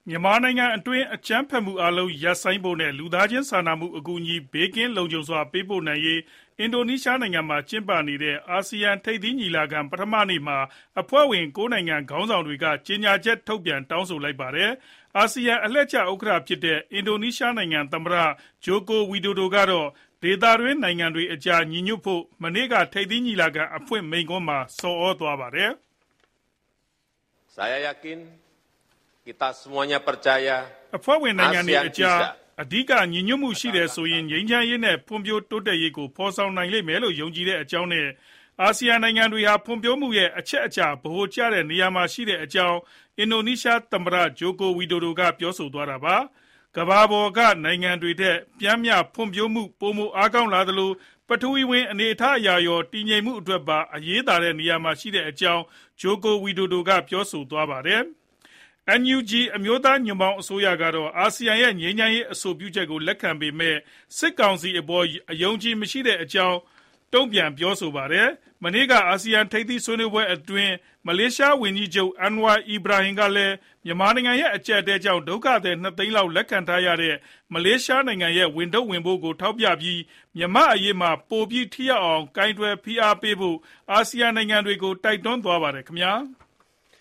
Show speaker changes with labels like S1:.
S1: မြန်မာနိုင်ငံအတွင်းအကြမ်းဖက်မှုအားလုံးရပ်ဆိုင်းဖို့နဲ့လူသားချင်းစာနာမှုအကူအညီဘေးကင်းလုံခြုံစွာပေးပို့နိုင်ရေးအင်ဒိုနီးရှားနိုင်ငံမှာကျင်းပနေတဲ့အာဆီယံထိပ်သီးညီလာခံပထမနေ့မှာအဖွဲ့ဝင်9နိုင်ငံခေါင်းဆောင်တွေကကြေညာချက်ထုတ်ပြန်တောင်းဆိုလိုက်ပါတယ်။အာဆီယံအလှည့်ကျဥက္ကဋ္ဌဖြစ်တဲ့အင်ဒိုနီးရှားနိုင်ငံသမ္မတဂျိုကိုဝီဒိုဒိုကတော့ဒေသတွင်းနိုင်ငံတွေအကြားညီညွတ်ဖို့မနေ့ကထိပ်သီးညီလာခံအဖွင့်မိန့်ခွန်းမှာဆော်ဩသွားပါတယ်။
S2: Saya yakin kita semuanya percaya
S1: အဖွဲ့ဝင်နိုင်ငံတွေအကြားအဓိကညီညွတ်မှုရှိတယ်ဆိုရင်ငြိမ်းချမ်းရေးနဲ့ဖွံ့ဖြိုးတိုးတက်ရေးကိုဖော်ဆောင်နိုင်လိမ့်မယ်လို့ယုံကြည်တဲ့အကြောင်းနဲ့အာဆီယံနိုင်ငံတွေဟာဖွံ့ဖြိုးမှုရဲ့အချက်အချာဗဟိုကျတဲ့နေရာမှာရှိတဲ့အကြောင်းအင်ဒိုနီးရှားသမ္မတဂျိုကိုဝီဒိုဒိုကပြောဆိုသွားတာပါ။ကမ္ဘာပေါ်ကနိုင်ငံတွေထက်ပျမ်းမျှဖွံ့ဖြိုးမှုပိုမိုအားကောင်းလာသလိုပထဝီဝင်အနေအထားအရာရောတည်ငြိမ်မှုအတွက်ပါအရေးသာတဲ့နေရာမှာရှိတဲ့အကြောင်းဂျိုကိုဝီဒိုဒိုကပြောဆိုသွားပါတယ်။ NUG အမျိုးသားညွန့်ပေါင်းအစိုးရကတော့အာဆီယံရဲ့ငြိမ်းချမ်းရေးအဆိုပြုချက်ကိုလက်ခံပေမဲ့စစ်ကောင်စီအပေါ်အယုံကြည်မရှိတဲ့အကြောင်းတုံ့ပြန်ပြောဆိုပါတယ်။မနေ့ကအာဆီယံထိပ်သီးဆွေးနွေးပွဲအတွင်းမလေးရှားဝန်ကြီးချုပ်အန်ဝါအီဘရာဟင်ကလည်းမြန်မာနိုင်ငံရဲ့အကျပ်အတည်းကြောင့်ဒုက္ခသည်2 သိန်းလောက်လက်ခံထားရတဲ့မလေးရှားနိုင်ငံရဲ့ဝန်ထုတ်ဝန်ပိုးကိုထောက်ပြပြီးမြန်မာအရေးမှာပိုပြီးထိရောက်အောင်ကိုင်တွယ်ဖိအားပေးဖို့အာဆီယံနိုင်ငံတွေကိုတိုက်တွန်းသွားပါတယ်ခင်ဗျာ။